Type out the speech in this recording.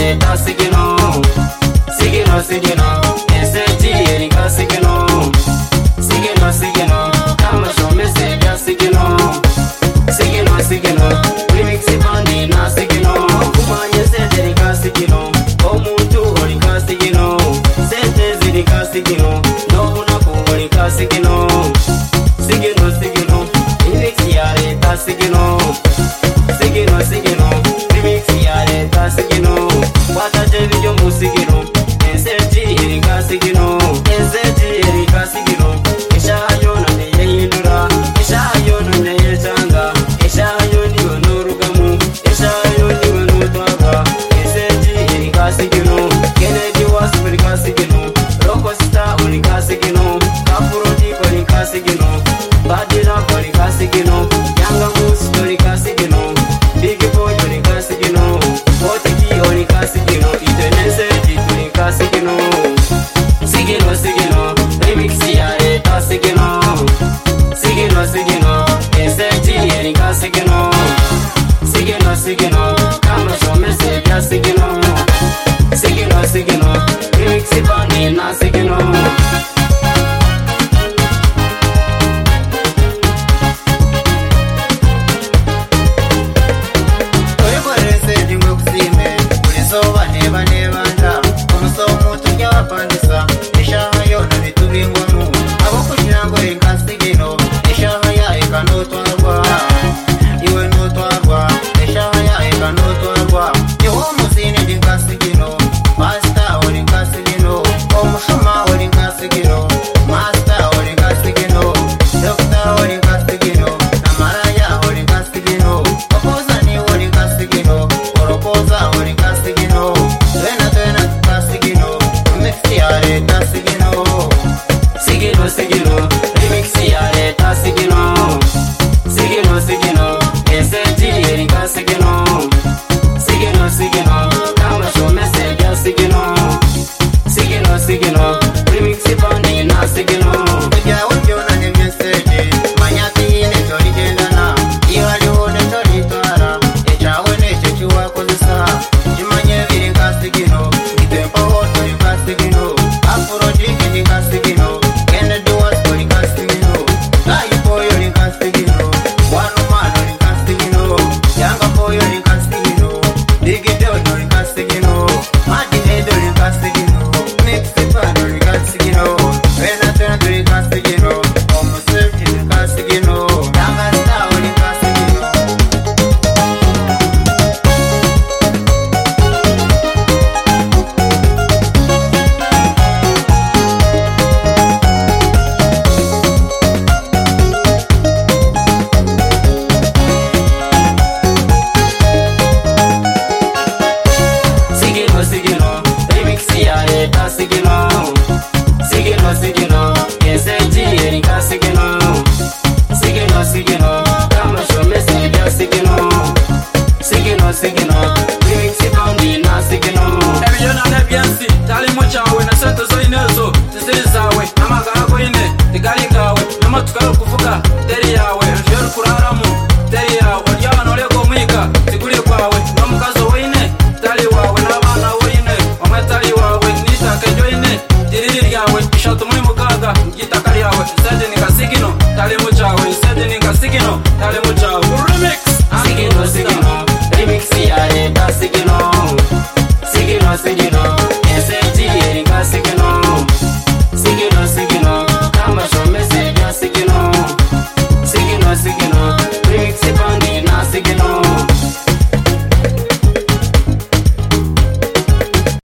leta sigino. Sigino, sigino, SG eringa sigino. Sigino, sigino, kama shomese ya sigino. Sigino, sigino, remix bandi na sigino. Kumanye sente eringa sigino. Omuntu olinga sigino. Sente ziringa sigino. Nobunako olinga sigino. Sigino, sigino, remix ya leta sigino. Sigino, sigino, remix ya leta sigino. Wataje video musigino. SG eringa sigino. SG eringa sigino. Eshayo none yeyindura. Eshayo none yechanga. Eshayo niwe norugamu. Eshayo niwe notwaga. SG eringa sigino. Kennedy was eringa sigino. Rocco Star eringa sigino. Kapurodi eringa sigino. Badira eringa sigino. Yanga Moose eringa sigino. Big Boy eringa sigino. Otiki eringa sigino. Itenese eringa sigino. Sigino, sigino, remix ya leta sigino. Sigino, sigino, SG eringa sigino. Sigino, sigino, kama shomese ya sigino. Sigino, sigino, remix bandi na sigino. Sigino, sigino, remix ya leta sigino. Sigino, sigino, SG eringa sigino. Sigino, sigino, kama shomese ya sigino. Sigino, sigino, remix bandi na sigino. Ya unjona ni message, manyati ine tori gendana. Ihali hone tori twara, echawe ne chechiwa kozisa. Jimanye eringa sigino, itempo hoto eringa sigino. Afuro jiki eringa sigino. Sigino, remix ya leta sigino. Sigino, sigino, SG eringa sigino. Sigino, sigino, kama shomese ya sigino. Sigino, sigino, remix bandi na sigino. Ebiyona nebyansi tali mochawe na sente zoinezo zisirizawe namagara koine tigali gawe namatukaro kuvuga teri yawe njero kuraramu teri yawe ryabana oleko mwika tiguli kwawe namukazo weine tali wawe nabana weine omwetali wawe nitaka joine diriri yawe ishatu muri mukaga ngitaka yawe sede ningasigino tali mochawe sede ningasigino tali mochawe remix. Sigino, sigino, remix ya leta sigino. Sigino, sigino.